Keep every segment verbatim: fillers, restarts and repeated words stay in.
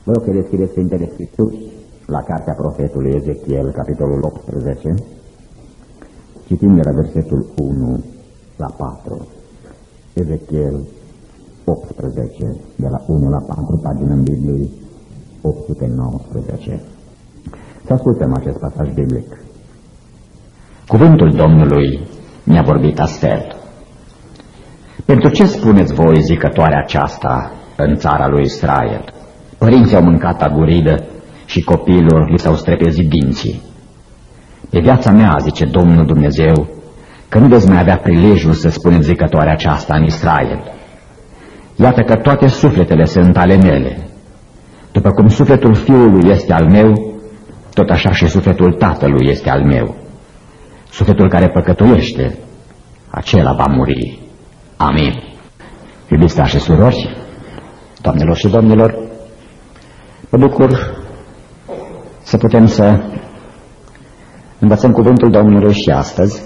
Vă rog să deschideți Sfintele Scripturi la cartea profetului Ezechiel, capitolul optsprezece, citim de la versetul unu la patru. Ezechiel optsprezece, de la unu la patru, pagină în Biblie opt sute nouăsprezece. Să ascultăm acest pasaj biblic. Cuvântul Domnului mi-a vorbit astfel: pentru ce spuneți voi zicătoarea aceasta în țara lui Israel? Părinții au mâncat aguridă și copiilor li s-au strepezit dinții. Pe viața mea, zice Domnul Dumnezeu, că nu veți mai avea prilejul să spuneți zicătoarea aceasta în Israel. Iată că toate sufletele sunt ale mele. După cum sufletul fiului este al meu, tot așa și sufletul tatălui este al meu. Sufletul care păcătuiește, acela va muri. Amin. Iubiți frați și surori, doamnelor și domnilor, mă bucur să putem să învățăm cuvântul Domnului și astăzi,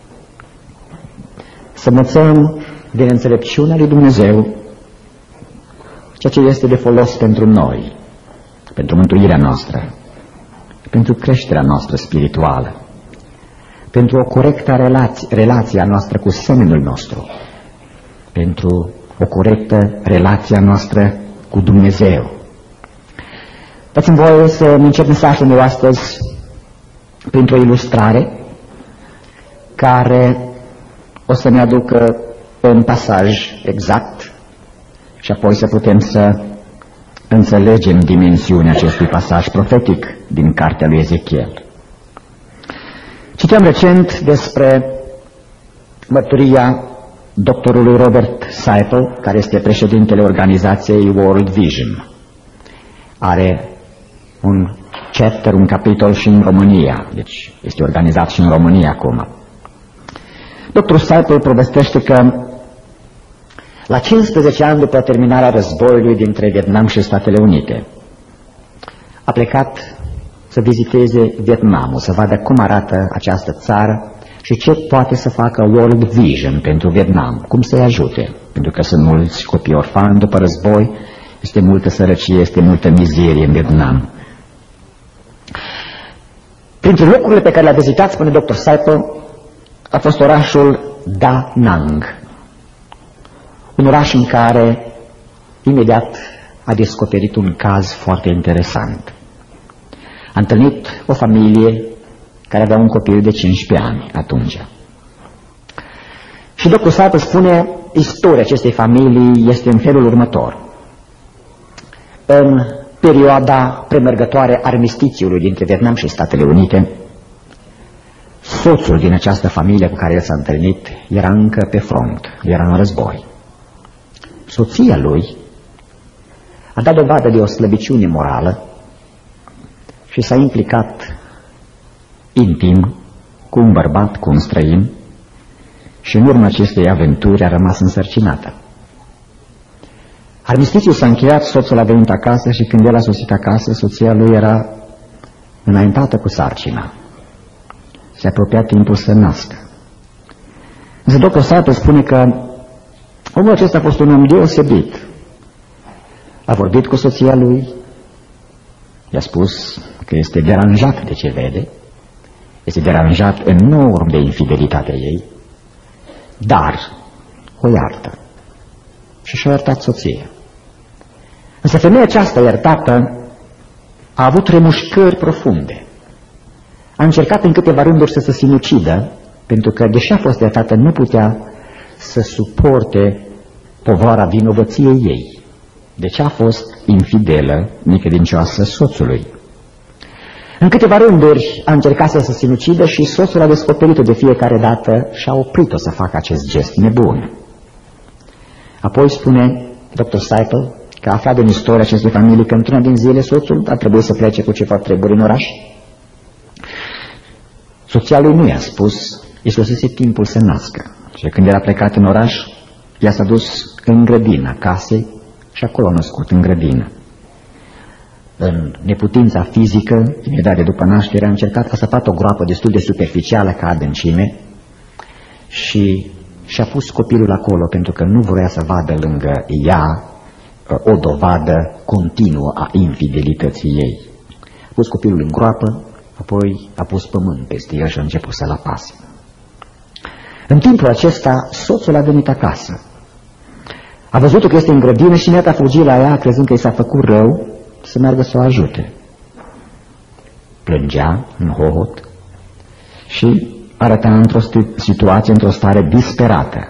să învățăm din înțelepciunea lui Dumnezeu ceea ce este de folos pentru noi, pentru mântuirea noastră, pentru creșterea noastră spirituală, pentru o corectă relație, relația noastră cu semenul nostru, pentru o corectă relația noastră cu Dumnezeu. Dați-mi voie să încep mesajul meu astăzi printr-o ilustrare care o să ne aducă un pasaj exact și apoi să putem să înțelegem dimensiunea acestui pasaj profetic din cartea lui Ezechiel. Citeam recent despre mărturia doctorului Robert Seipel, care este președintele organizației World Vision. Are un chapter, un capitol și în România, deci este organizat și în România acum. Doctorul Seipel povestește că la cincisprezece ani după terminarea războiului dintre Vietnam și Statele Unite, a plecat să viziteze Vietnamul, să vadă cum arată această țară și ce poate să facă World Vision pentru Vietnam, cum să-i ajute, pentru că sunt mulți copii orfani după război, este multă sărăcie, este multă mizerie în Vietnam. Printre locurile pe care le-a vizitat, spune doctor Seipel, a fost orașul Da Nang, un oraș în care imediat a descoperit un caz foarte interesant. A întâlnit o familie care avea un copil de cincisprezece ani atunci. Și doctor Seipel spune, istoria acestei familii este în felul următor. În perioada premergătoare armistițiului dintre Vietnam și Statele Unite, soțul din această familie cu care el s-a întâlnit era încă pe front, era în război. Soția lui a dat dovadă de o slăbiciune morală și s-a implicat intim cu un bărbat, cu un străin, și în urma acestei aventuri a rămas însărcinată. Armistițiul s-a încheiat, soțul a venit acasă și când el a sosit acasă, soția lui era înaintată cu sarcina. Se apropia timpul să nască. Însă doctor Seipel spune că omul acesta a fost un om deosebit. A vorbit cu soția lui, i-a spus că este deranjat de ce vede, este deranjat enorm de infidelitatea ei, dar o iartă. Și și-a iertat soția. Însă femeia aceasta iertată a avut remușcări profunde. A încercat în câteva rânduri să se sinucidă, pentru că, deși a fost iertată, nu putea să suporte povara vinovăției ei. Deci a fost infidelă, necredincioasă soțului. În câteva rânduri a încercat să se sinucidă și soțul a descoperit-o de fiecare dată și a oprit-o să facă acest gest nebun. Apoi spune doctor Seipel că a aflat din istoria acestei familii că într-una din zile soțul a trebuit să plece cu ceva treburi în oraș. Soția lui nu i-a spus, i sosise timpul să nască. Și când era plecat în oraș, ea s-a dus în grădina casei și acolo a născut, în grădină. În neputința fizică, imediat de după naștere, a încercat, a săpat o groapă destul de superficială ca adâncime și și-a pus copilul acolo pentru că nu vrea să vadă lângă ea o dovadă continuă a infidelității ei. A pus copilul în groapă, apoi a pus pământ peste el și a început să-l apase. În timpul acesta, soțul a venit acasă. A văzut-o că este în grădină și neata a fugit la ea, crezând că i s-a făcut rău, să meargă să o ajute. Plângea în hohot și arăta într-o situație, într-o stare disperată.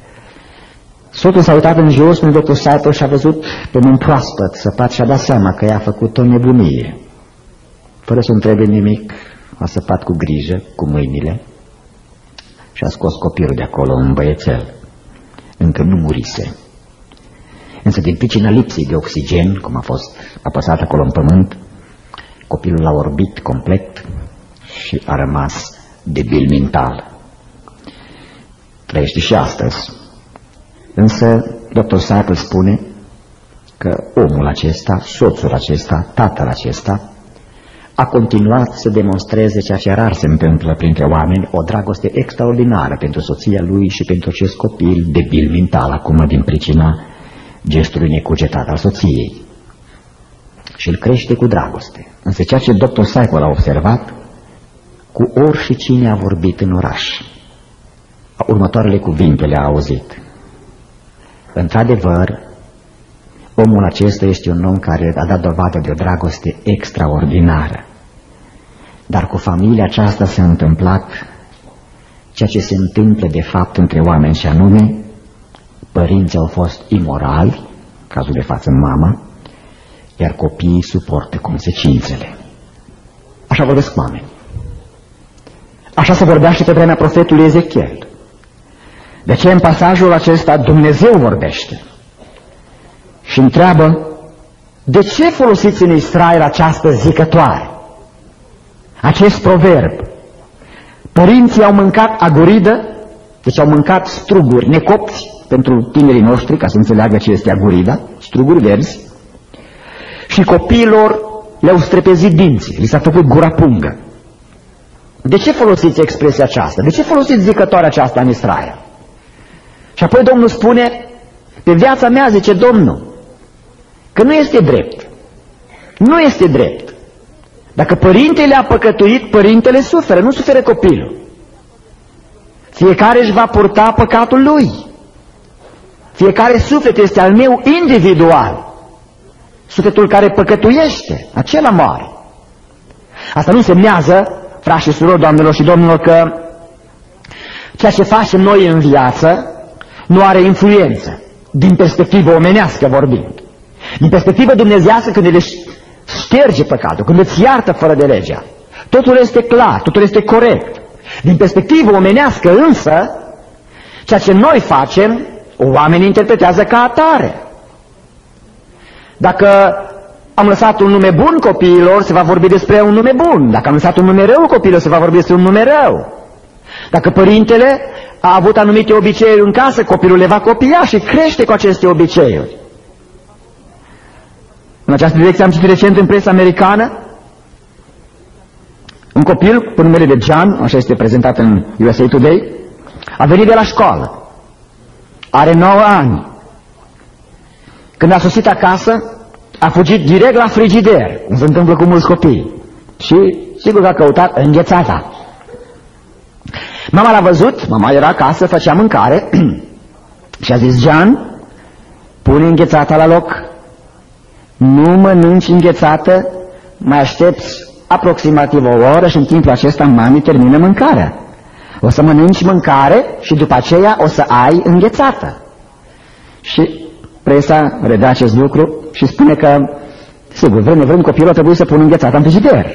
Soțul s-a uitat în jos, unde doctor Seipel și a văzut pământ proaspăt, săpat, și a dat seama că i-a făcut o nebunie. Fără să întrebe nimic, a săpat cu grijă, cu mâinile, și a scos copilul de acolo, un băiețel. Încă nu murise. Însă din pricina lipsei de oxigen, cum a fost apăsat acolo în pământ, copilul l-a orbit complet și a rămas debil mental. Trăiește și astăzi. Însă doctor Seipel spune că omul acesta, soțul acesta, tatăl acesta, a continuat să demonstreze ceea ce rar se întâmplă printre oameni, o dragoste extraordinară pentru soția lui și pentru acest copil debil mental, acum din pricina gestului necugetat al soției. Și îl crește cu dragoste. Însă ceea ce doctor Seipel a observat, cu orice cine a vorbit în oraș, următoarele cuvinte le-a auzit. Într-adevăr, omul acesta este un om care a dat dovadă de o dragoste extraordinară. Dar cu familia aceasta s-a întâmplat ceea ce se întâmplă de fapt între oameni, și anume, părinții au fost imorali, cazul de față mama, iar copiii suportă consecințele. Așa vorbesc oameni. Așa se vorbea și pe vremea profetului Ezechiel. De ce în pasajul acesta Dumnezeu vorbește și întreabă: de ce folosiți în Israel această zicătoare, acest proverb? Părinții au mâncat aguridă, deci au mâncat struguri necopți pentru tinerii noștri, ca să înțeleagă ce este agurida, struguri verzi, și copiilor le-au strepezit dinții, li s-a făcut gura pungă. De ce folosiți expresia aceasta? De ce folosiți zicătoarea aceasta în Israel? Și apoi Domnul spune: pe viața mea, zice Domnul, că nu este drept. Nu este drept. Dacă părintele a păcătuit, părintele suferă, nu suferă copilul. Fiecare își va purta păcatul lui. Fiecare suflet este al meu individual. Sufletul care păcătuiește, acela moare. Asta nu însemnează, frați și surori, doamnelor și domnilor, că ceea ce facem noi în viață nu are influență, din perspectivă omenească vorbind. Din perspectivă dumnezeiască, când el șterge păcatul, când îți iartă fără de legea, totul este clar, totul este corect. Din perspectivă omenească însă, ceea ce noi facem, oamenii interpretează ca atare. Dacă am lăsat un nume bun copiilor, se va vorbi despre un nume bun. Dacă am lăsat un nume rău copiilor, se va vorbi despre un nume rău. Dacă părintele a avut anumite obiceiuri în casă, copilul le va copia și crește cu aceste obiceiuri. În această direcție am citit recent în presa americană un copil cu numele de John, așa este prezentat în U S A Today, a venit de la școală. Are nouă ani. Când a sosit acasă, a fugit direct la frigider, cum se întâmplă cu mulți copii. Și sigur că a căutat înghețata. Mama l-a văzut, mama era acasă, făcea mâncare și a zis: John, pune înghețata la loc. Nu mănânci înghețată, mai aștepți aproximativ o oră și în timpul acesta mami termină mâncarea. O să mănânci mâncare și după aceea o să ai înghețată. Și presa redă acest lucru și spune că, sigur, vrem nevrem, copilul a trebuit să pună înghețata în frigider.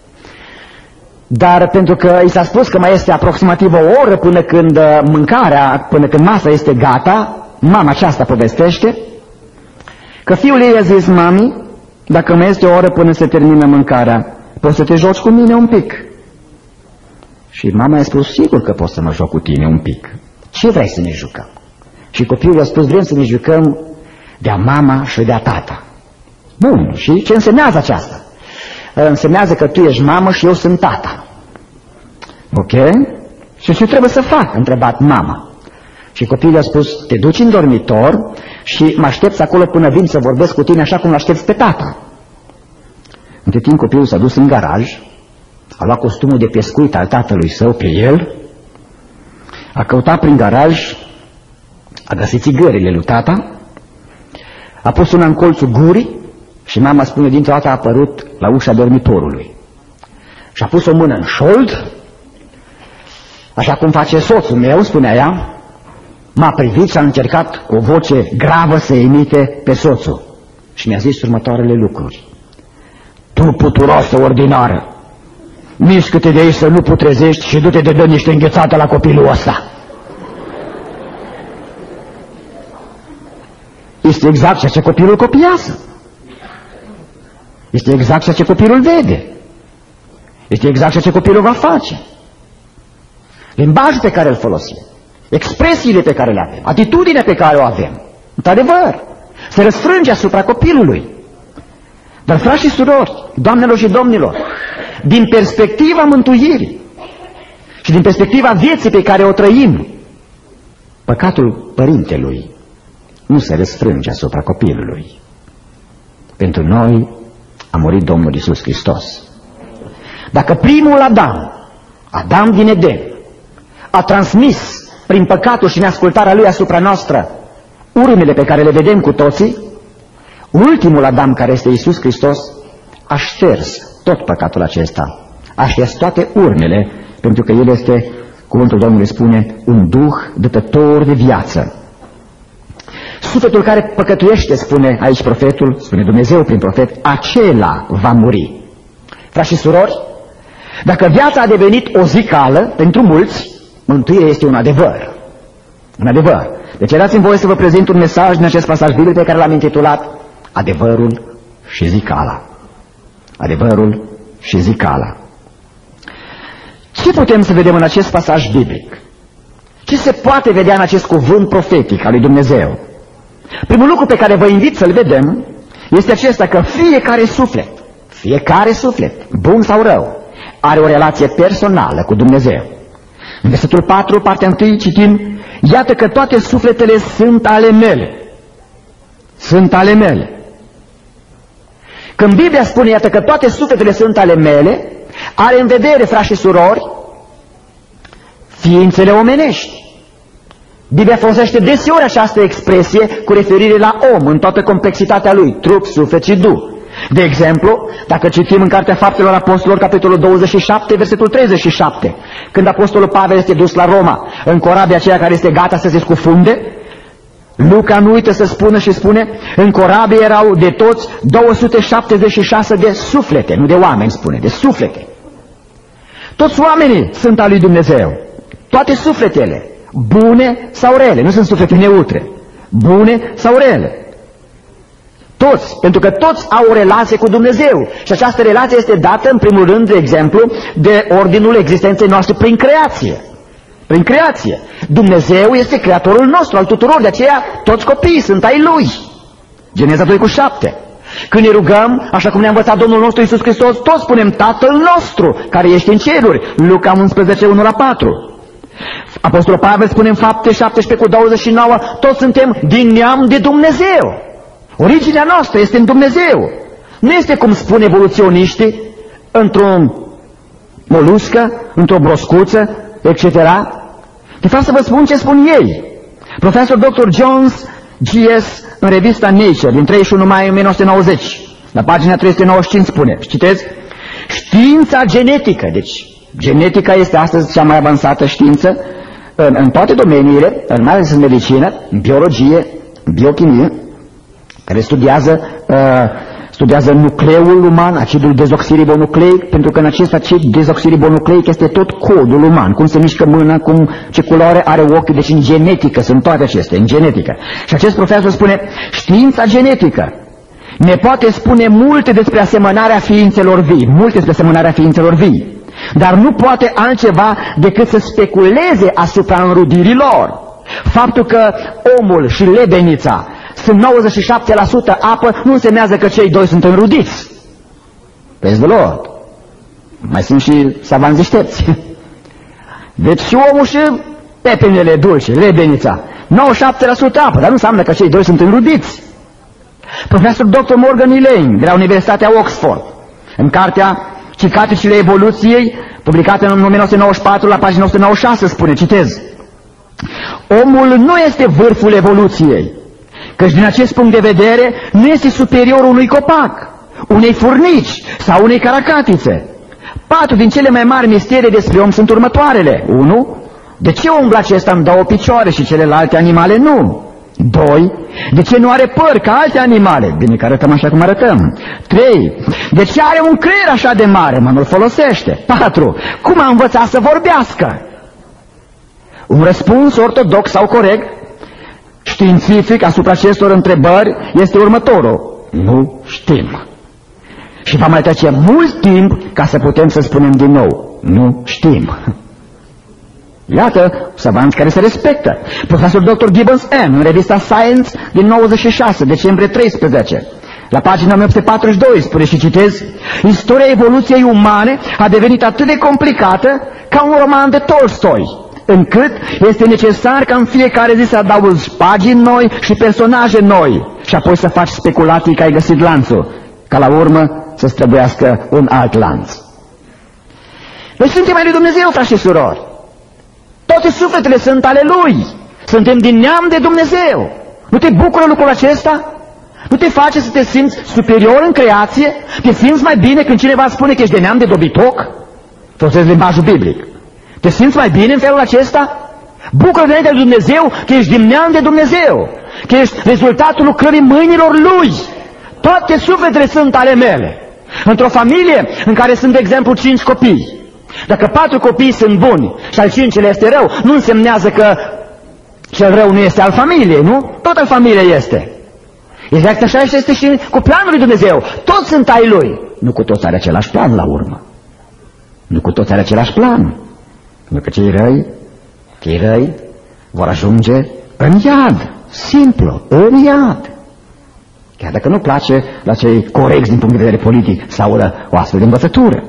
Dar pentru că i s-a spus că mai este aproximativ o oră până când mâncarea, până când masa este gata, mama aceasta povestește că fiul ei a zis: mami, dacă mai este o oră până se termină mâncarea, poți să te joci cu mine un pic? Și mama i-a spus: sigur că pot să mă joc cu tine un pic. Ce vrei să ne jucăm? Și copilul a spus: vrem să ne jucăm de-a mama și de-a tata. Bun, și ce însemnează aceasta? Însemnează că tu ești mamă și eu sunt tata. Ok? Și ce trebuie să fac? A întrebat mama. Și copilul a spus, te duci în dormitor și mă aștepți acolo până vin să vorbesc cu tine așa cum l-aștepți pe tata. Între timp copilul s-a dus în garaj, a luat costumul de pescuit al tatălui său pe el, a căutat prin garaj, a găsit țigările lui tata, a pus una în colțul gurii și mama spune, dintr-o dată a apărut la ușa dormitorului. Și a pus o mână în șold, așa cum face soțul meu, spunea ea, m-a privit și a încercat cu o voce gravă să imite pe soțul. Și mi-a zis următoarele lucruri. Tu, puturoasă ordinară, mișcă-te de aici să nu putrezești și du-te de dă niște înghețată la copilul ăsta. Este exact ceea ce copilul copiază. Este exact ceea ce copilul vede. Este exact ceea ce copilul va face. Limbajul pe care îl folosim, expresiile pe care le avem, atitudinea pe care o avem, într-adevăr, se răsfrânge asupra copilului. Dar, frați și surori, doamnelor și domnilor, din perspectiva mântuirii și din perspectiva vieții pe care o trăim, păcatul părintelui nu se răsfrânge asupra copilului. Pentru noi a murit Domnul Iisus Hristos. Dacă primul Adam, Adam din Eden, a transmis prin păcatul și neascultarea lui asupra noastră urmele pe care le vedem cu toții, ultimul Adam, care este Iisus Hristos, a șters tot păcatul acesta, a șters toate urmele, pentru că El este, cuvântul Domnului spune, un duh dătător de viață. Sufletul care păcătuiește, spune aici profetul, spune Dumnezeu prin profet, acela va muri. Frați și surori, dacă viața a devenit o zicală pentru mulți, mântuirea este un adevăr. Un adevăr. Deci dați-mi voie să vă prezint un mesaj din acest pasaj biblic pe care l-am intitulat Adevărul și zicala. Adevărul și zicala. Ce putem să vedem în acest pasaj biblic? Ce se poate vedea în acest cuvânt profetic al lui Dumnezeu? Primul lucru pe care vă invit să-l vedem este acesta, că fiecare suflet, fiecare suflet, bun sau rău, are o relație personală cu Dumnezeu. În versetul patru, partea întâi, citim, iată că toate sufletele sunt ale mele. Sunt ale mele. Când Biblia spune, iată că toate sufletele sunt ale mele, are în vedere, frați și surori, ființele omenești. Biblia folosește deseori această expresie cu referire la om în toată complexitatea lui, trup, suflet și duh. De exemplu, dacă citim în Cartea Faptelor Apostolilor, capitolul douăzeci și șapte, versetul treizeci și șapte, când Apostolul Pavel este dus la Roma în corabia aceea care este gata să se scufunde, Luca nu uită să spună și spune, în corabie erau de toți două sute șaptezeci și șase de suflete, nu de oameni, spune, de suflete. Toți oamenii sunt al lui Dumnezeu, toate sufletele, bune sau rele, nu sunt suflete neutre, bune sau rele. Toți, pentru că toți au o relație cu Dumnezeu și această relație este dată în primul rând, de exemplu, de ordinul existenței noastre prin creație. Prin creație. Dumnezeu este creatorul nostru, al tuturor, de aceea toți copiii sunt ai Lui. Geneza doi cu șapte. Când ne rugăm, așa cum ne-a învățat Domnul nostru Iisus Hristos, toți spunem Tatăl nostru, care ești în ceruri. Luca unsprezece, unu la patru. Apostolul Pavel spune în Fapte șaptesprezece cu douăzeci și nouă, toți suntem din neam de Dumnezeu. Originea noastră este în Dumnezeu. Nu este cum spun evoluționiștii, într-o moluscă, într-o broscuță, et cetera. De fapt, să vă spun ce spun ei. Profesor doctor Jones G S în revista Nature din treizeci și unu mai o mie nouă sute nouăzeci, la pagina trei sute nouăzeci și cinci spune, citez, știința genetică, deci genetica este astăzi cea mai avansată știință în, în toate domeniile, în mai ales în medicină, în biologie, în biochimie, care studiază, uh, studiază nucleul uman, acidul dezoxiribonucleic, pentru că în acest acid dezoxiribonucleic este tot codul uman, cum se mișcă mâna, cum, ce culoare are ochiul, deci în genetică sunt toate acestea, în genetică. Și acest profesor spune, știința genetică ne poate spune multe despre asemănarea ființelor vii, multe despre asemănarea ființelor vii, dar nu poate altceva decât să speculeze asupra înrudirii lor. Faptul că omul și lebenița sunt nouăzeci și șapte la sută apă, nu însemnează că cei doi sunt înrudiți. Praise the Lord. Mai sunt și savanți deștepți. Deci și omul și pepenele dulce, lebenița, nouăzeci și șapte la sută apă, dar nu înseamnă că cei doi sunt înrudiți. Profesor doctor Morgan Elaine, de la Universitatea Oxford, în cartea Cicatricile evoluției, publicată în o mie nouă sute nouăzeci și patru, la pagina o sută nouăzeci și șase, spune, citez: omul nu este vârful evoluției, căci din acest punct de vedere nu este superior unui copac, unei furnici sau unei caracatițe. Patru din cele mai mari misterii despre om sunt următoarele. unu. De ce omul acesta îmi dă o picioare și celelalte animale nu? doi. De ce nu are păr ca alte animale? Bine că arătăm așa cum arătăm. trei. De ce are un creier așa de mare? Mă, nu-l folosește. patru. Cum a învățat să vorbească? Un răspuns ortodox sau corect, științific, asupra acestor întrebări este următorul: nu știm. Și va mai trece mult timp ca să putem să spunem din nou: nu știm. Iată, savanți care se respectă. Profesor doctor Gibbons M. în revista Science din nouăzeci și șase, decembrie treisprezece, la pagina o mie opt sute patruzeci și doi, spune și citez: istoria evoluției umane a devenit atât de complicată ca un roman de Tolstoi, încât este necesar ca în fiecare zi să adaugi pagini noi și personaje noi și apoi să faci speculații că ai găsit lanțul, ca la urmă să străbuiască un alt lanț. Noi suntem ai lui Dumnezeu, frați și surori. Toate sufletele sunt ale Lui. Suntem din neam de Dumnezeu. Nu te bucură lucrul acesta? Nu te face să te simți superior în creație? Te simți mai bine când cineva spune că ești de neam de dobitoc? Folosesc limbajul biblic. Te simți mai bine în felul acesta? Bucură de Dumnezeu că ești din neam de Dumnezeu, că ești rezultatul lucrării mâinilor Lui. Toate sufletele sunt ale mele. Într-o familie în care sunt, de exemplu, cinci copii, dacă patru copii sunt buni și al cincilea este rău, nu însemnează că cel rău nu este al familiei, nu? Tot al familiei este. Exact așa este și cu planul lui Dumnezeu. Toți sunt ai Lui. Nu cu toți are același plan la urmă. Nu cu toți are același plan. Pentru că cei răi, cei răi vor ajunge în iad. Simplu, în iad. Chiar dacă nu place la cei corecți din punct de vedere politic să audă o astfel de învățătură.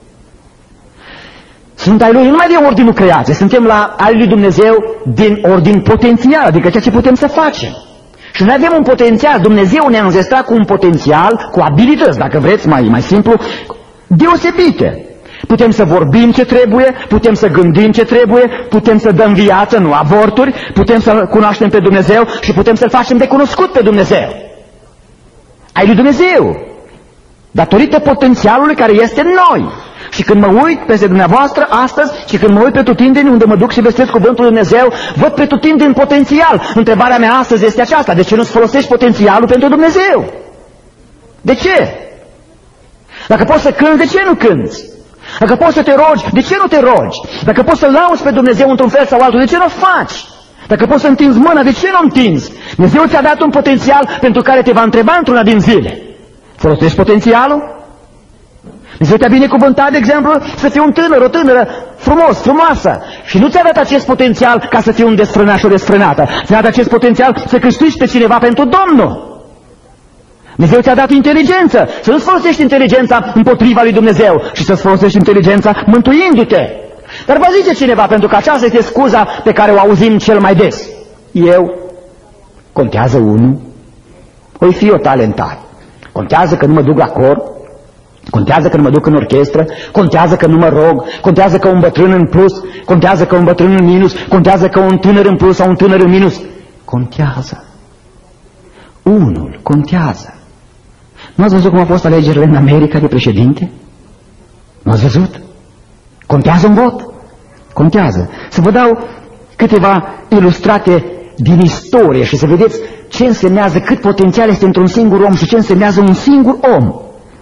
Sunt ai Lui nu numai de ordinul creației, suntem la ai Lui Dumnezeu din ordin potențial, adică ceea ce putem să facem. Și noi avem un potențial, Dumnezeu ne-a înzestrat cu un potențial, cu abilități, dacă vreți mai, mai simplu, deosebite. Putem să vorbim ce trebuie, putem să gândim ce trebuie, putem să dăm viață, nu avorturi, putem să cunoaștem pe Dumnezeu și putem să-L facem de cunoscut pe Dumnezeu. Ai Lui Dumnezeu, datorită potențialului care este în noi. Și când mă uit peste dumneavoastră astăzi și când mă uit pe tutindeni unde mă duc și vestesc cuvântul lui Dumnezeu, văd pe tutindeni potențial. Întrebarea mea astăzi este aceasta: de ce nu-ți folosești potențialul pentru Dumnezeu? De ce? Dacă poți să cânți, de ce nu cânți? Dacă poți să te rogi, de ce nu te rogi? Dacă poți să lauzi pe Dumnezeu într-un fel sau altul, de ce nu o faci? Dacă poți să întinzi mâna, de ce nu întinzi? Dumnezeu ți-a dat un potențial pentru care te va întreba într-una din zile. Folosești potențialul? Dumnezeu te-a binecuvântat, de exemplu, să fii un tânăr, o tânără frumos, frumoasă. Și nu ți-a dat acest potențial ca să fii un desfrânat și o desfrânată. Ți-a dat acest potențial să câștigi pe cineva pentru Domnul. Dumnezeu ți-a dat inteligență. Să nu-ți folosești inteligența împotriva lui Dumnezeu și să-ți folosești inteligența mântuindu-te. Dar vă zice cineva, pentru că aceasta este scuza pe care o auzim cel mai des: eu, contează unul, oi fi eu talentat. Contează că nu mă duc la cor, contează că nu mă duc în orchestră, contează că nu mă rog, contează că un bătrân în plus, contează că un bătrân în minus, contează că un tânăr în plus sau un tânăr în minus. Contează. Unul contează. Nu ați văzut cum au fost alegerile în America de președinte? Nu ați văzut? Contează un vot? Contează. Să vă dau câteva ilustrate din istorie și să vedeți ce însemnează, cât potențial este într-un singur om și ce însemnează un singur om.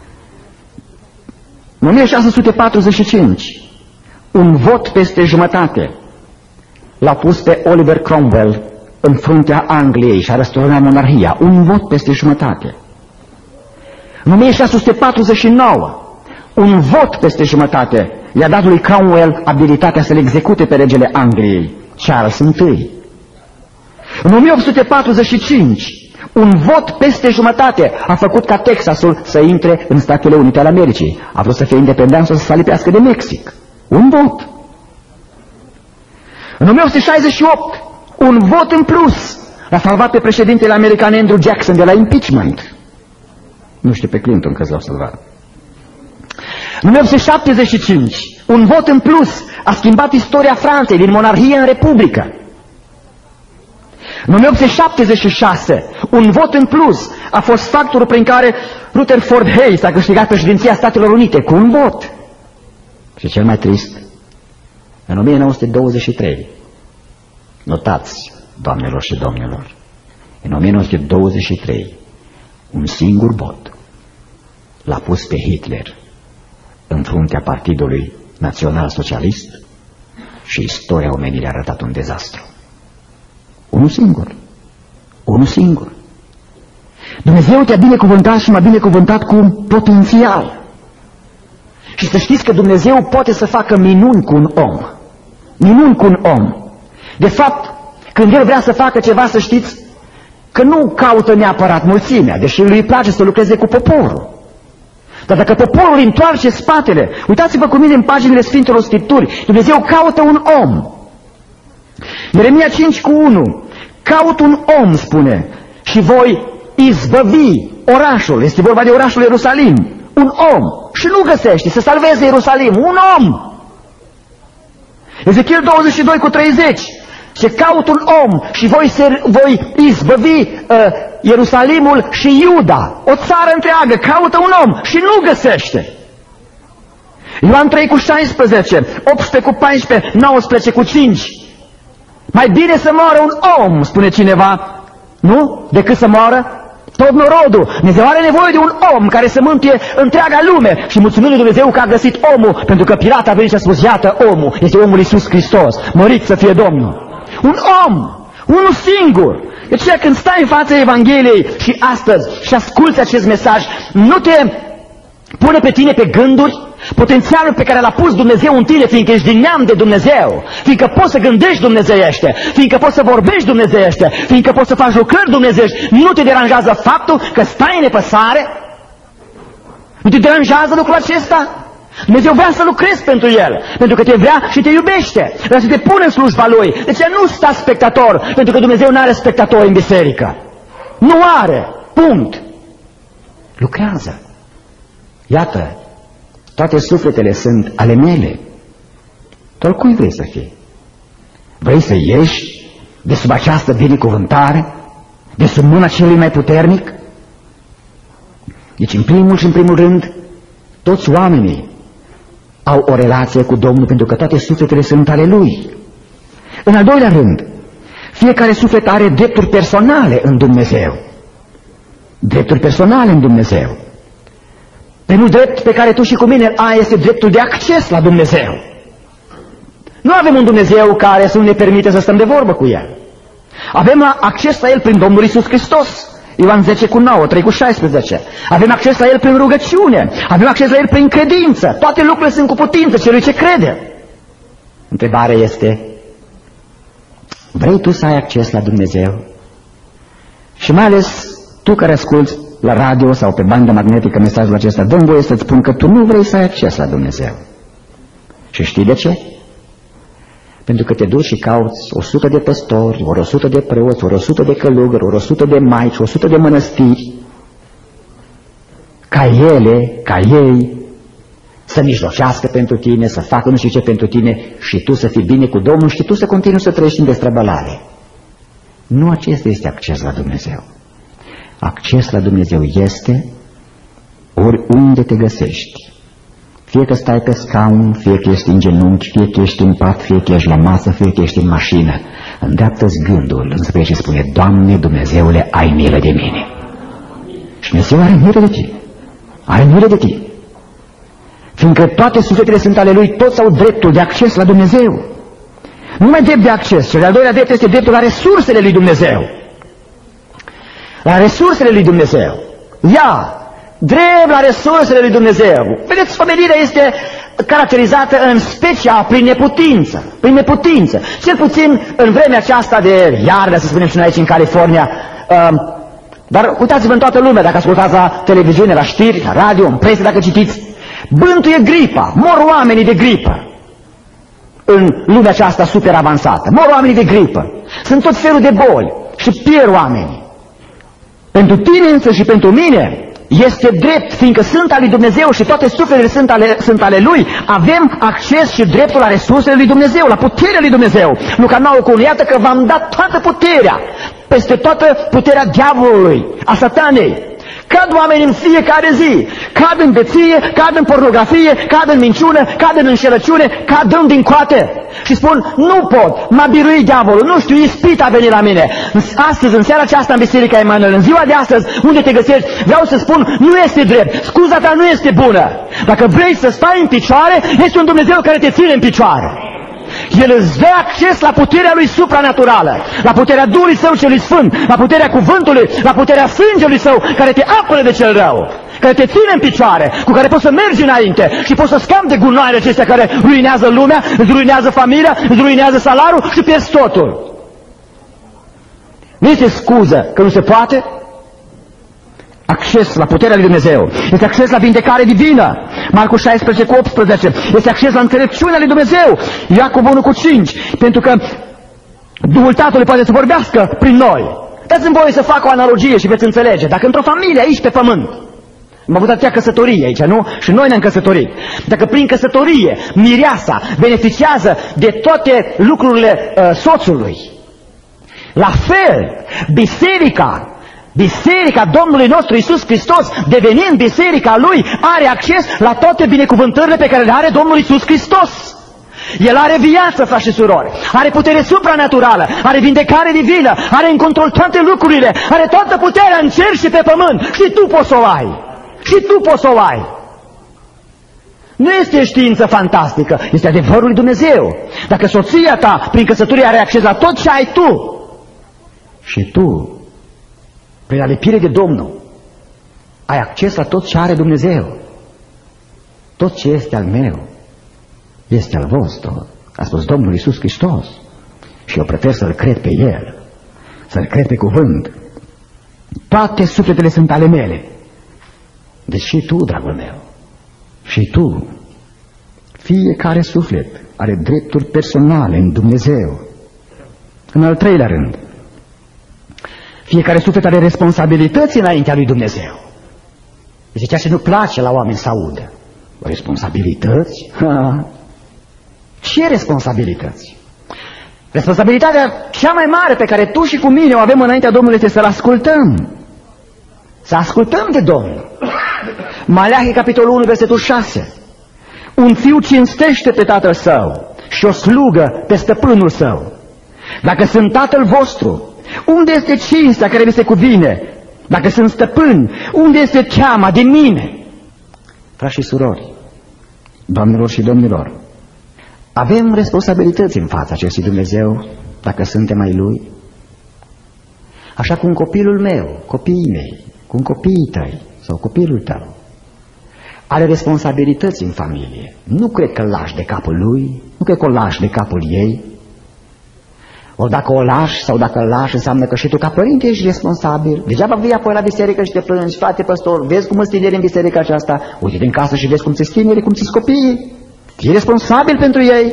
În o mie șase sute patruzeci și cinci, un vot peste jumătate l-a pus pe Oliver Cromwell în fruntea Angliei și a răsturnat monarhia. Un vot peste jumătate. În o mie șase sute patruzeci și nouă, un vot peste jumătate i-a dat lui Cromwell abilitatea să-l execute pe regele Angliei, Charles întâi. În o mie opt sute patruzeci și cinci, un vot peste jumătate a făcut ca Texasul să intre în Statele Unite ale Americii. A vrut să fie independent sau să se alipească de Mexic. Un vot. În o mie opt sute șaizeci și opt, un vot în plus l-a salvat pe președintele american Andrew Jackson de la impeachment. Nu știu pe Clinton că l-au salvat. În o mie opt sute șaptezeci și cinci, un vot în plus a schimbat istoria Franței din monarhie în republică. În o mie opt sute șaptezeci și șase, un vot în plus a fost factorul prin care Rutherford Hayes a câștigat președinția Statelor Unite cu un vot. Și cel mai trist, în o mie nouă sute douăzeci și trei, notați, doamnelor și domnilor, în o mie nouă sute douăzeci și trei, un singur vot l-a pus pe Hitler în fruntea Partidului Național Socialist și istoria omenirii a arătat un dezastru. Unul singur. Unul singur. Dumnezeu te-a binecuvântat și m-a binecuvântat cu un potențial. Și să știți că Dumnezeu poate să facă minuni cu un om. Minuni cu un om. De fapt, când El vrea să facă ceva, să știți că nu caută neapărat mulțimea, deși lui place să lucreze cu poporul. Dar dacă poporul îi întoarce spatele, uitați-vă cu mine în paginile Sfintelor Scripturi, Dumnezeu caută un om. Ieremia cinci cu unu, caut un om, spune, și voi izbăvi orașul, este vorba de orașul Ierusalim, un om, și nu găsește, să salveze Ierusalim, un om. Ezechiel douăzeci și doi cu treizeci, se caut un om și voi, se, voi izbăvi uh, Ierusalimul și Iuda, o țară întreagă, caută un om și nu găsește. Ioan trei cu șaisprezece, optsprezece cu paisprezece, nouăsprezece cu cinci. Mai bine să moară un om, spune cineva, nu? Decât să moară tot norodul. Dumnezeu are nevoie de un om care să mântuie întreaga lume. Și mulțumim lui Dumnezeu că a găsit omul, pentru că Pilat a venit și a spus, iată omul, este omul Iisus Hristos, mărit să fie Domnul. Un om, unul singur. De aceea când stai în fața Evangheliei și astăzi și asculți acest mesaj, nu te pune pe tine pe gânduri potențialul pe care l-a pus Dumnezeu în tine, fiindcă ești din neam de Dumnezeu, fiindcă poți să gândești dumnezeiește, fiindcă poți să vorbești dumnezeiește, fiindcă poți să faci lucrări dumnezeiești. Nu te deranjează faptul că stai în nepăsare? Nu te deranjează lucrul acesta? Dumnezeu vrea să lucrezi pentru El, pentru că te vrea și te iubește, vrea să te pune în slujba Lui. De ce nu sta spectator? Pentru că Dumnezeu nu are spectatori în biserică. Nu are. Punct. Lucrează. Iată, toate sufletele sunt ale mele. Tu al cui vrei să fii? Vrei să ieși de sub această binecuvântare, de sub mâna celui mai puternic? Deci, în primul și în primul rând, toți oamenii au o relație cu Domnul, pentru că toate sufletele sunt ale Lui. În al doilea rând, fiecare suflet are drepturi personale în Dumnezeu. Drepturi personale în Dumnezeu. Primul drept pe care tu și cu mine îl ai este dreptul de acces la Dumnezeu. Nu avem un Dumnezeu care să nu ne permite să stăm de vorbă cu El. Avem acces la El prin Domnul Iisus Hristos. Ioan zece cu nouă, trei cu șaisprezece. Avem acces la El prin rugăciune. Avem acces la El prin credință. Toate lucrurile sunt cu putință celui ce crede. Întrebarea este, vrei tu să ai acces la Dumnezeu? Și mai ales tu care asculți la radio sau pe bandă magnetică mesajul acesta, dă-mi voie să-ți spun că tu nu vrei să ai acces la Dumnezeu. Și știi de ce? Pentru că te duci și cauți o sută de păstori, ori o sută de preoți, ori o sută de călugări, ori o sută de maici, o sută de mănăstiri, ca ele, ca ei, să mijlocească pentru tine, să facă nu știu ce pentru tine și tu să fii bine cu Domnul și tu să continui să trăiești în destrăbălare. Nu acesta este acces la Dumnezeu. Acces la Dumnezeu este oriunde te găsești. Fie că stai pe scaun, fie că ești în genunchi, fie că ești în pat, fie că ești la masă, fie că ești în mașină. Îndreaptă-ți gândul înspre și spune, Doamne Dumnezeule, ai milă de mine. Și Dumnezeu are milă de tine. Are milă de tine. Fiindcă toate sufletele sunt ale Lui, toți au dreptul de acces la Dumnezeu. Nu numai drept de acces, cel de-al doilea drept este dreptul la resursele lui Dumnezeu. La resursele lui Dumnezeu. Ia! Drept la resursele lui Dumnezeu. Vedeți, familia este caracterizată în special prin neputință. Prin neputință. Cel puțin în vremea aceasta de iarnă, să spunem și noi aici în California. Um, dar uitați-vă în toată lumea, dacă ascultați la televiziune, la știri, la radio, în presă, dacă citiți. Bântuie gripa, mor oamenii de gripă. în lumea aceasta super avansată. Mor oamenii de gripă. Sunt tot felul de boli și pierd oamenii. Pentru tine însă și pentru mine este drept, fiindcă sunt ale lui Dumnezeu și toate sufletele sunt ale, sunt ale Lui, avem acces și dreptul la resursele lui Dumnezeu, la puterea lui Dumnezeu. Luca nouă cu unu, iată că v-am dat toată puterea, peste toată puterea diavolului, a satanei. Cad oameni în fiecare zi, cad în beție, cad în pornografie, cad în minciună, cad în înșelăciune, cad în din coate. Și spun, nu pot, m-a biruit diavolul, nu știu, ispita a venit la mine. Astăzi, în seara aceasta, în Biserica Emanuel, în ziua de astăzi, unde te găsești, vreau să spun, nu este drept, scuza ta nu este bună. Dacă vrei să stai în picioare, este un Dumnezeu care te ține în picioare. El îți dă acces la puterea lui supranaturală, la puterea Duhului Său celui Sfânt, la puterea cuvântului, la puterea sângelui Său, care te apără de cel rău, care te ține în picioare, cu care poți să mergi înainte și poți să scapi de gunoaiele acestea care ruinează lumea, îți ruinează familia, îți ruinează salariul și pierzi totul. Nu este scuză că nu se poate. Acces la puterea lui Dumnezeu. Este acces la vindecare divină. Marcu șaisprezece cu optsprezece. Este acces la înțelepciunea lui Dumnezeu. Iacov unu cu cinci. Pentru că Duhul Tatălui poate să vorbească prin noi. Dați-mi voie să fac o analogie și veți înțelege. Dacă într-o familie aici pe pământ, am avut atâtea căsătorie aici, nu? Și noi ne-am căsătorit. Dacă prin căsătorie mireasa beneficiază de toate lucrurile uh, soțului, la fel, biserica Biserica Domnului nostru Iisus Hristos, devenind biserica Lui, are acces la toate binecuvântările pe care le are Domnul Iisus Hristos. El are viață, frați și surori, are putere supranaturală, are vindecare divină, are în control toate lucrurile, are toată puterea în cer și pe pământ. Și tu poți să o ai. Și tu poți să o ai. Nu este știință fantastică, este adevărul lui Dumnezeu. Dacă soția ta, prin căsătorie, are acces la tot ce ai tu, și tu, prin alipire de Domnul, ai acces la tot ce are Dumnezeu. Tot ce este al meu este al vostru, a spus Domnul Iisus Hristos. Și eu prefer să-L cred pe El, să-L cred pe cuvânt. Toate sufletele sunt ale mele. Deci și tu, dragul meu, și tu, fiecare suflet are drepturi personale în Dumnezeu. În al treilea rând, fiecare suflet are responsabilități înaintea lui Dumnezeu. Este ceea ce nu place la oameni să audă. Responsabilități? Ha. Ce responsabilități? Responsabilitatea cea mai mare pe care tu și cu mine o avem înaintea Domnului este să-L ascultăm. Să ascultăm de Domnul. Maleahi, capitolul unu, versetul șase. Un fiu cinstește pe tatăl său și o slugă pe stăpânul său. Dacă sunt tatăl vostru, unde este cinstea care vi se cuvine? Dacă sunt stăpân, unde este teama de mine? Frați și surori, doamnelor și domnilor, avem responsabilități în fața acestui Dumnezeu dacă suntem ai Lui. Așa cum copilul meu, copiii mei, cum copiii tăi sau copilul tău are responsabilități în familie. Nu cred că îl lași de capul lui, nu cred că o lași de capul ei. Ori dacă o lași sau dacă îl lași, înseamnă că și tu ca părinte ești responsabil. Degeaba vii apoi la biserică și te plângi, frate păstor, vezi cum îți tineri în biserica aceasta, uite-te în casă și vezi cum ți-s tineri, cum ți-s copiii. Fii responsabil pentru ei.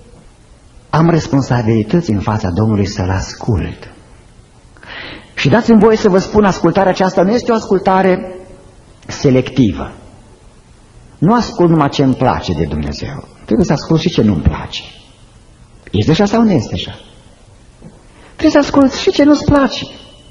Am responsabilități în fața Domnului să-L ascult. Și dați-mi voie să vă spun, ascultarea aceasta nu este o ascultare selectivă. Nu ascult numai ce îmi place de Dumnezeu. Trebuie să ascult și ce nu-mi place. Este așa sau nu este așa? Trebuie să ascult și ce nu-ți place.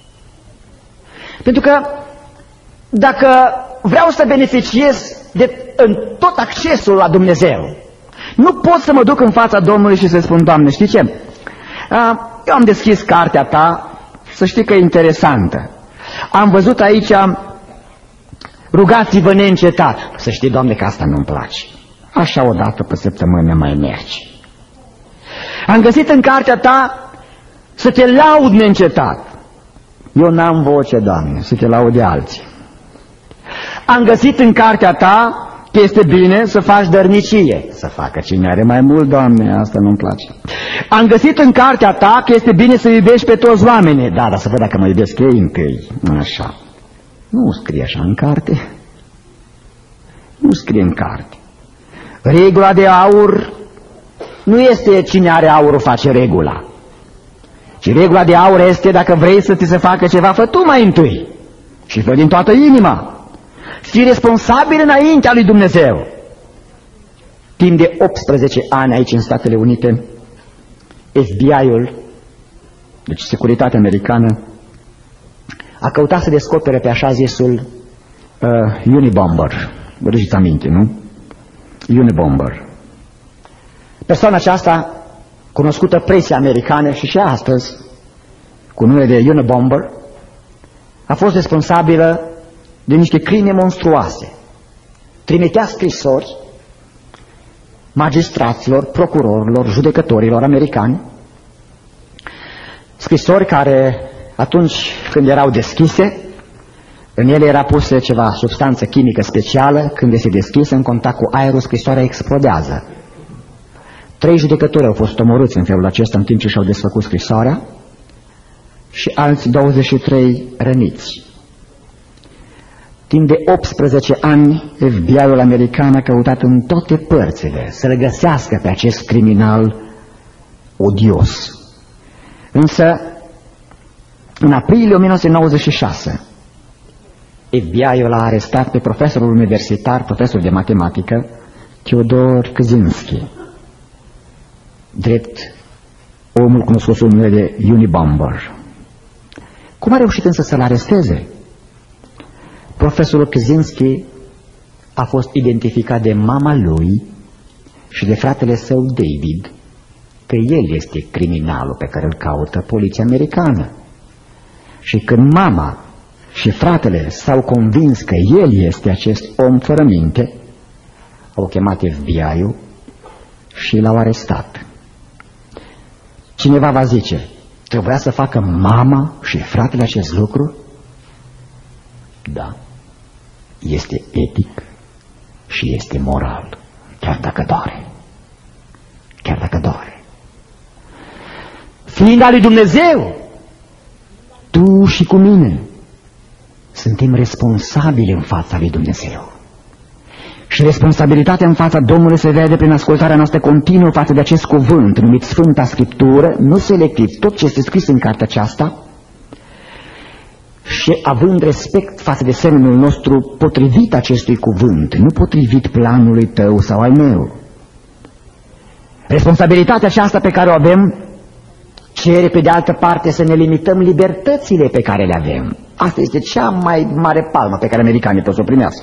Pentru că dacă vreau să beneficiez de în tot accesul la Dumnezeu, nu pot să mă duc în fața Domnului și să spun, Doamne, știi ce? Eu am deschis cartea ta, să știi că e interesantă. Am văzut aici, rugați-vă neîncetat. Să știi, Doamne, că asta nu-mi place. Așa o dată pe săptămână mai merge. Am găsit în cartea ta să te laud neîncetat. Eu n-am voce, Doamne, să te laude alții. Am găsit în cartea ta că este bine să faci dărnicie. Să facă cine are mai mult, Doamne, asta nu-mi place. Am găsit în cartea ta că este bine să iubești pe toți oamenii. Da, dar să văd dacă mă iubesc ei întâi. Așa. Nu scrie așa în carte. Nu scrie în carte. Regula de aur nu este cine are aurul face regula. Și regula de aur este, dacă vrei să ți se facă ceva, fă tu mai întâi. Și fă din toată inima. Fii responsabil înaintea lui Dumnezeu. Timp de optsprezece ani aici în Statele Unite, F B I-ul, deci securitatea americană, a căutat să descopere pe așa zisul uh, Unibomber. Vă duceți aminte, nu? Unibomber. Persoana aceasta, cunoscută presei americane și și astăzi, cu numele de Unibomber, a fost responsabilă de niște crime monstruoase. Trimitea scrisori magistraților, procurorilor, judecătorilor americani, scrisori care, atunci când erau deschise, în ele era pusă ceva substanță chimică specială, când este deschisă în contact cu aerul, scrisoarea explodează. Trei judecători au fost omorâți în felul acesta în timp ce și-au desfăcut scrisoarea și alți douăzeci și trei răniți. Timp de optsprezece ani, F B I-ul american a căutat în toate părțile să-l găsească pe acest criminal odios. Însă, în aprilie o mie nouă sute nouăzeci și șase, F B I-ul a arestat pe profesorul universitar, profesor de matematică, Theodor Kaczynski, drept omul cunoscut sub numele de Unibomber. Cum a reușit însă să-l aresteze? Profesorul Kaczynski a fost identificat de mama lui și de fratele său David că el este criminalul pe care îl caută poliția americană. Și când mama și fratele s-au convins că el este acest om fără minte, au chemat F B I-ul și l-au arestat. Cineva va zice, trebuia să facă mama și fratele acest lucru? Da, este etic și este moral, chiar dacă doare, chiar dacă doare. Fiind al lui Dumnezeu, tu și cu mine suntem responsabili în fața lui Dumnezeu. Și responsabilitatea în fața Domnului se vede prin ascultarea noastră continuă față de acest cuvânt numit Sfânta Scriptură, nu selectiv, tot ce este scris în cartea aceasta, și având respect față de semenul nostru potrivit acestui cuvânt, nu potrivit planului tău sau al meu. Responsabilitatea aceasta pe care o avem cere pe de altă parte să ne limităm libertățile pe care le avem. Asta este cea mai mare palmă pe care americanii pot să o primească.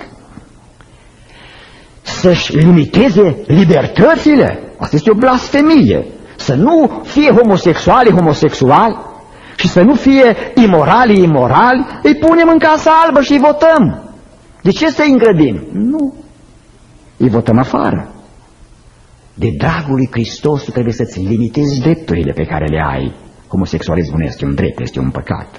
Să-și limiteze libertățile, asta este o blasfemie. Să nu fie homosexuali homosexuali și să nu fie imorali imorali, îi punem în Casa Albă și îi votăm. De ce să îi îngrădim? Nu, îi votăm afară. De dragul lui Hristos tu trebuie să-ți limitezi drepturile pe care le ai. Homosexualismul nu este un drept, este un păcat.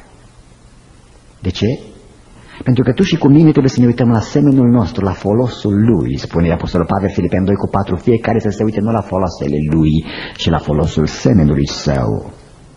De ce? Pentru că tu și cu mine trebuie să ne uităm la semenul nostru, la folosul lui, spune Apostolul Pavel, Filipeni doi cu patru, fiecare să se uite nu la folosele lui, ci la folosul semenului său.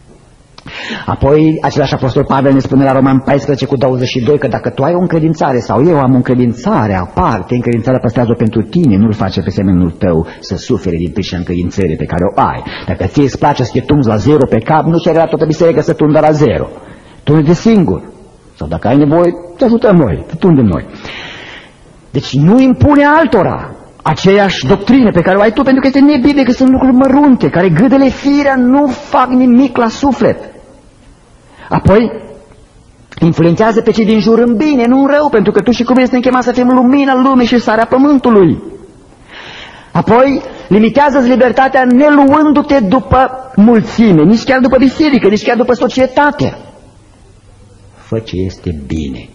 Apoi, același Apostol Pavel ne spune la Roman paisprezece cu douăzeci și doi că dacă tu ai o încredințare sau eu am o încredințare aparte, încredințarea păstrează-o pentru tine, nu-l face pe semenul tău să sufere din pricina încredințării pe care o ai. Dacă ție îți place să te tunzi la zero pe cap, nu cere la toată biserica să tundă la zero. Tunde-te singur. Sau dacă ai nevoie, te ajutăm noi, te tundem noi. Deci nu impune altora aceeași doctrină pe care o ai tu, pentru că este nebiblic, că sunt lucruri mărunte, care gâdele firea nu fac nimic la suflet. Apoi, influențează pe cei din jur în bine, nu în rău, pentru că tu și cu mine suntem chemați să fim lumina lumii și sarea pământului. Apoi, limitează-ți libertatea neluându-te după mulțime, nici chiar după biserică, nici chiar după societate. Fă ce este bine,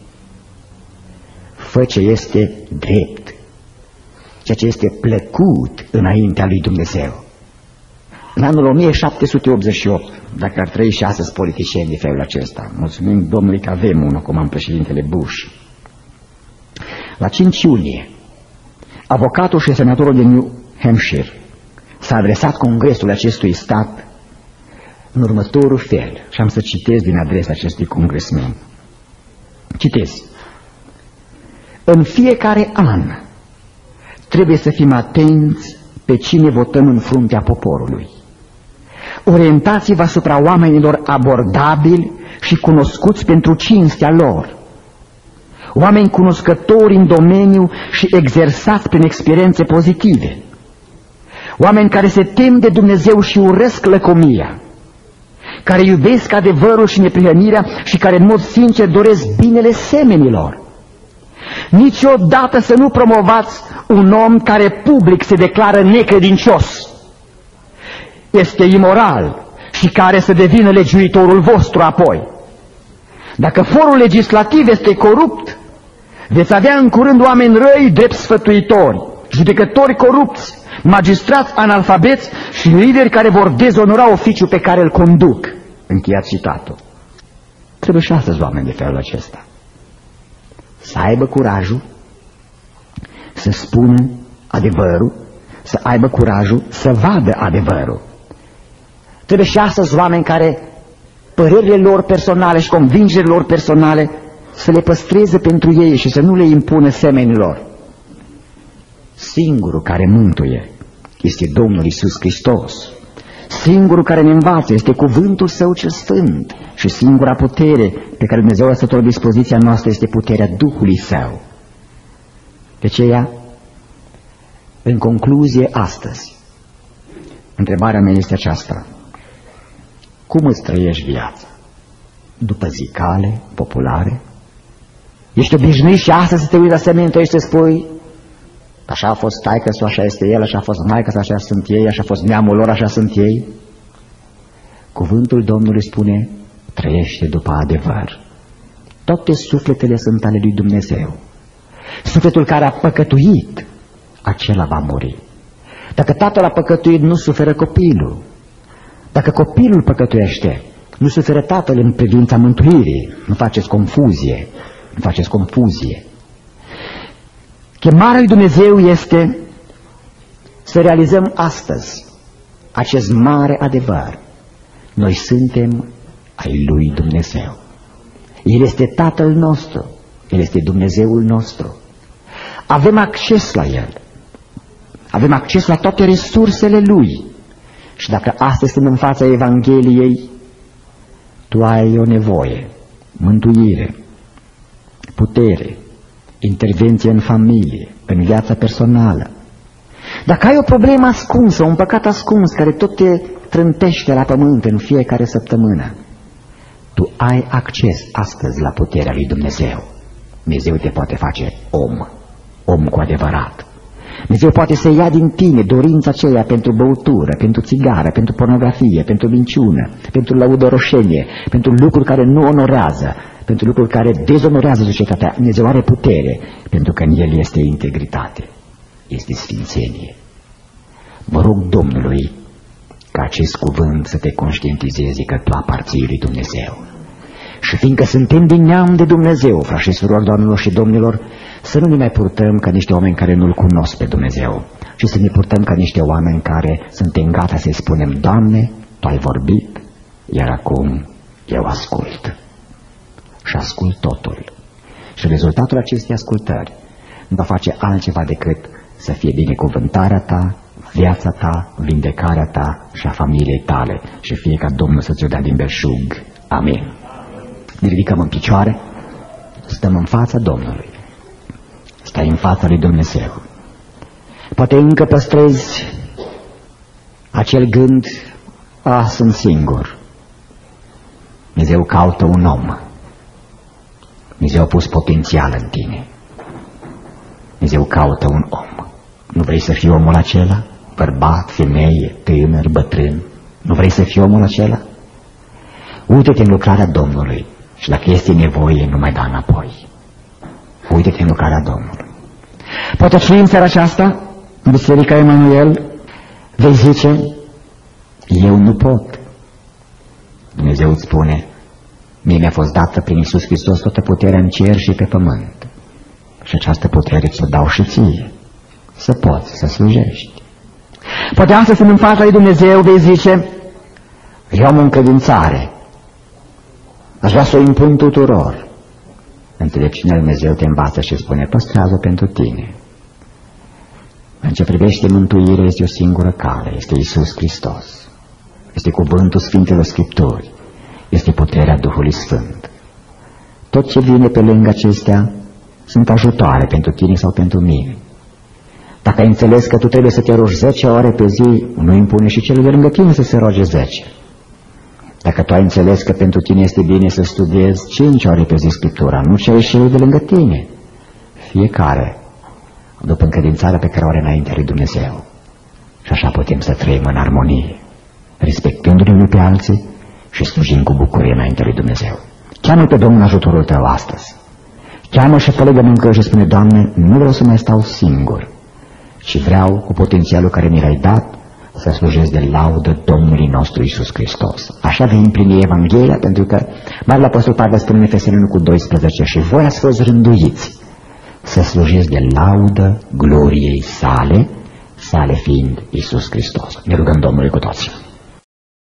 fă ce este drept, ceea ce este plăcut înaintea lui Dumnezeu. În anul o mie șapte sute optzeci și opt, dacă ar trăi și astăzi politicieni de felul acesta, mulțumim Domnului că avem unul, cum am președintele Bush. La cinci iunie, avocatul și senatorul de New Hampshire s-a adresat congresului acestui stat în următorul fel, și am să citez din adresa acestui congresmen. Citez. În fiecare an trebuie să fim atenți pe cine votăm în fruntea poporului. Orientați-vă asupra oamenilor abordabili și cunoscuți pentru cinstea lor, oameni cunoscători în domeniu și exersați prin experiențe pozitive, oameni care se tem de Dumnezeu și urăsc lăcomia, care iubesc adevărul și neprihănirea și care în mod sincer doresc binele semenilor. Niciodată să nu promovați un om care public se declară necredincios, este imoral și care să devină legiuitorul vostru apoi. Dacă forul legislativ este corupt, veți avea în curând oameni răi drept sfătuitori, judecători corupți, magistrați analfabeți și lideri care vor dezonora oficiul pe care îl conduc. Încheiat citatul. Trebuie și astăzi oameni de felul acesta să aibă curajul să spună adevărul, să aibă curajul să vadă adevărul. Trebuie și astăzi oameni care părerile lor personale și convingerile lor personale să le păstreze pentru ei și să nu le impună semenilor. Singurul care mântuie este Domnul Iisus Hristos. Singurul care ne învață este cuvântul Său cel Sfânt și singura putere pe care Dumnezeu a lăsat-o la dispoziția noastră este puterea Duhului Său. De aceea, în concluzie astăzi, întrebarea mea este aceasta: cum îți trăiești viața? După zicale populare? Ești obișnuit și astăzi să te uiți la semeni tăi și să spui: așa a fost taică-su, așa este el, așa a fost maică-su, așa sunt ei, așa a fost neamul lor, așa sunt ei? Cuvântul Domnului spune: trăiește după adevăr. Toate sufletele sunt ale lui Dumnezeu. Sufletul care a păcătuit, acela va muri. Dacă tatăl a păcătuit, nu suferă copilul. Dacă copilul păcătuiește, nu suferă tatăl în privința mântuirii. Nu faceți confuzie, nu faceți confuzie. Chemarea lui Dumnezeu este să realizăm astăzi acest mare adevăr. Noi suntem ai lui Dumnezeu. El este Tatăl nostru, El este Dumnezeul nostru. Avem acces la El, avem acces la toate resursele Lui. Și dacă astăzi sunt în fața Evangheliei, tu ai o nevoie: mântuire, putere, intervenție în familie, în viața personală. Dacă ai o problemă ascunsă, un păcat ascuns care tot te trântește la pământ în fiecare săptămână, tu ai acces astăzi la puterea lui Dumnezeu. Dumnezeu te poate face om, om cu adevărat. Dumnezeu poate să ia din tine dorința aceea pentru băutură, pentru țigară, pentru pornografie, pentru minciună, pentru lăudăroșenie, pentru lucruri care nu onorează, pentru lucruri care dezonorează societatea. Dumnezeu are putere, pentru că în El este integritate, este sfințenie. Mă rog Domnului ca acest cuvânt să te conștientizeze că tu aparții lui Dumnezeu. Și fiindcă suntem din neam de Dumnezeu, frați și surori, doamnelor și domnilor, să nu ne mai purtăm ca niște oameni care nu-L cunosc pe Dumnezeu, ci să ne purtăm ca niște oameni care suntem gata să-i spunem: Doamne, Tu ai vorbit, iar acum eu ascult. Și ascult totul. Și rezultatul acestei ascultări nu va face altceva decât să fie binecuvântarea ta, viața ta, vindecarea ta și a familiei tale. Și fie ca Domnul să ți-o dea din belșug. Amin. Ne ridicăm în picioare, stăm în fața Domnului. Stai în fața lui Dumnezeu. Poate încă păstrezi acel gând: a, sunt singur. Dumnezeu caută un om. Dumnezeu a pus potențial în tine. Dumnezeu caută un om. Nu vrei să fii omul acela? Bărbat, femeie, tânăr, bătrân. Nu vrei să fii omul acela? Uită-te în lucrarea Domnului și dacă este nevoie, nu mai da înapoi. Uită-te în lucrarea Domnului. Poate fi în seara aceasta, în Biserica Emanuel, vei zice: eu nu pot. Dumnezeu îți spune: mie mi-a fost dată prin Iisus Hristos toată puterea în cer și pe pământ. Și această putere ți-o dau și ție, să poți să slujești. Poate astăzi, în fața lui Dumnezeu, vei zice: eu am o încredințare, aș vrea să o impun tuturor. Înțelepciunea lui Dumnezeu te învață și spune: păstrează pentru tine. În ce privește mântuirea, este o singură cale, este Iisus Hristos. Este cuvântul Sfintelor Scripturi, este puterea Duhului Sfânt. Tot ce vine pe lângă acestea sunt ajutoare pentru tine sau pentru mine. Dacă ai înțeles că tu trebuie să te rogi zece ore pe zi, nu impune și celui de lângă tine să se roage zece. Dacă tu ai înțeles că pentru tine este bine să studiezi cinci ore pe zi Scriptura, nu cere și celui de lângă tine. Fiecare după încredințarea pe care o are înaintea lui Dumnezeu. Și așa putem să trăim în armonie, respectându-ne unii pe alții și slujind cu bucurie înaintea lui Dumnezeu. Cheamă pe Domnul ajutorul tău astăzi. Cheamă și fă legământ și spune: Doamne, nu vreau să mai stau singur, ci vreau, cu potențialul care mi l-ai dat, să slujesc de laudă Domnului nostru Iisus Hristos. Așa vei împlini Evanghelia, pentru că Marele Apostol Pavel spune în Efeseni unu cu doisprezece: și voi ați fost rânduiți să slujiți de laudă gloriei sale, sale fiind Iisus Hristos. Ne rugăm Domnului cu toții.